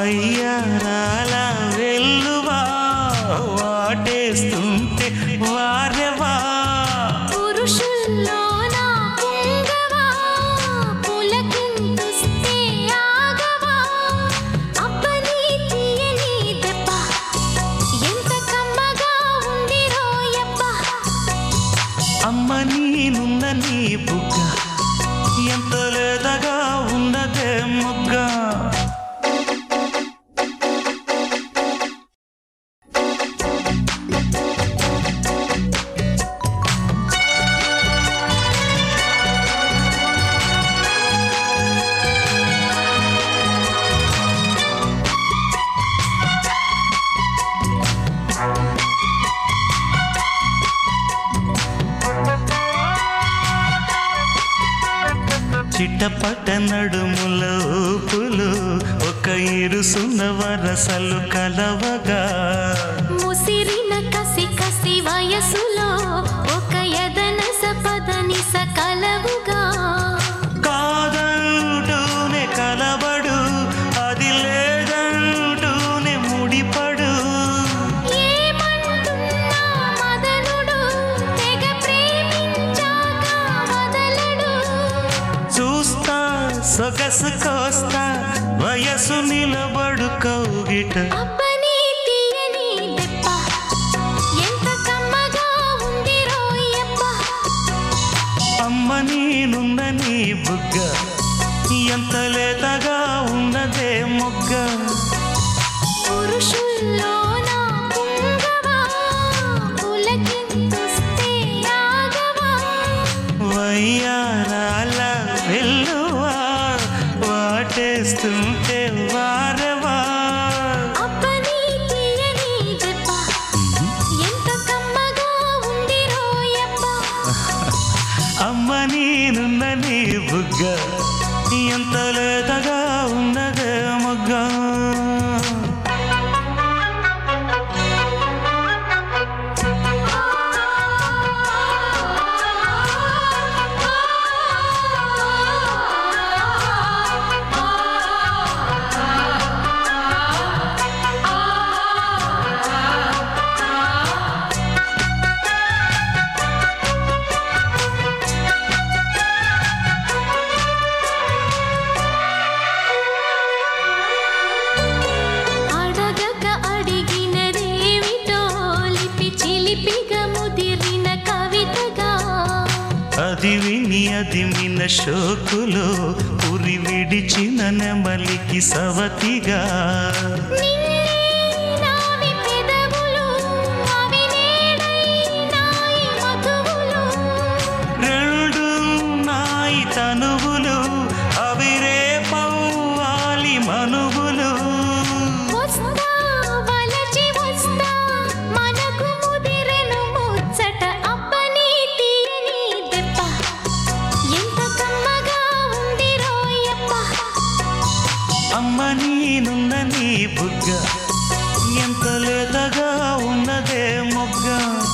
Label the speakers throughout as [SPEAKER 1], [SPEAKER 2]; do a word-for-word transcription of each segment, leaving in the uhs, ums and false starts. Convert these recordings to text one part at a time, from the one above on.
[SPEAKER 1] వయ్యారాల వెల్లువా వాటేస్తుంటే వారెవా
[SPEAKER 2] పురుషుల్లోన పొంగవా పులకింతుస్తే ఆగవా అబ్బని తీయని దెబ్బ ఎంత కమ్మగా ఉంది రోయప్ప
[SPEAKER 1] అమ్మ నీనున్న నీ బుగ్గ ఎంత లేదగా ఉన్నదే మొగ్గ చిట్టపట్ట నడుముల ఊపులు ఒక ఇరుసున్న వరసలు కలవగా
[SPEAKER 2] ముసిరిన కసి కసి వయసులో ఒక యదనస పదనిస కలవుగా
[SPEAKER 1] కాదంటూనే కలబడు అది లేదంటూనే ముడిపడు
[SPEAKER 2] ఏమంటున్నా మదనుడు తెగ ప్రేమించాక వదలడు
[SPEAKER 1] చూస్తా సొగసు కోస్తా వయసు నిలబడు కౌగిట
[SPEAKER 2] అబ్బని తీయని దెబ్బ ఎంత కమ్మగా ఉంది రోయప్ప
[SPEAKER 1] అమ్మ నీనున్న నీ బుగ్గ ఎంత లేతగా ఉన్నదే మొగ్గ
[SPEAKER 2] పురుషుల్లోన పొంగవా పులకింతుస్తే ఆగవా
[SPEAKER 1] వయ్యారాల వెల్లువా వాటేస్తుంటే వారెవా
[SPEAKER 2] అబ్బని తీయని దెబ్బ ఎంత కమ్మగా ఉంది రోయప్ప
[SPEAKER 1] అమ్మ నీనున్న నీ బుగ్గ ఎంత లేతగా ఉన్నదే మొగ్గ
[SPEAKER 2] అడగక అడిగినదేమిటో లిపి చిలిపిగా ముదిరిన కవితగా
[SPEAKER 1] అది విని అది మిన షోకులో ఉరి విడిచిన నెమలికి సవతిగా
[SPEAKER 2] నిన్నే నావి పెదవులు అవి నేడై నాయి మధువులు
[SPEAKER 1] రెండు నాయి తనువులు అవి రేపవ్వాలి మనువులు
[SPEAKER 2] వస్తా వలచి వస్తా మనకు ముదిరెను ముచ్చట అబ్బని తీయని దెబ్బ ఎంత కమ్మగా ఉంది రోయప్ప
[SPEAKER 1] అమ్మ నీనున్న నీ బుగ్గ ఎంత లేతగా ఉన్నదే మొగ్గ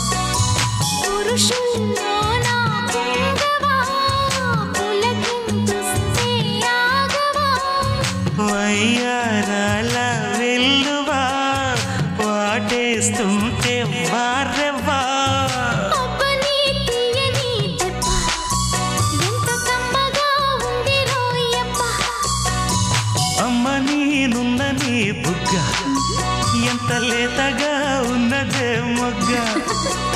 [SPEAKER 2] పురుషుల్లోన పొంగవా పులకింతుస్తే ఆగవా
[SPEAKER 1] వయ్యారాల వెల్లువా వాటేస్తుంటే వారెవా
[SPEAKER 2] అబ్బని తీయని దెబ్బ ఎంత కమ్మగా ఉంది రోయప్ప
[SPEAKER 1] అమ్మ నీనున్న నీ బుగ్గ ఎంత లేతగా ఉన్నదే మొగ్గ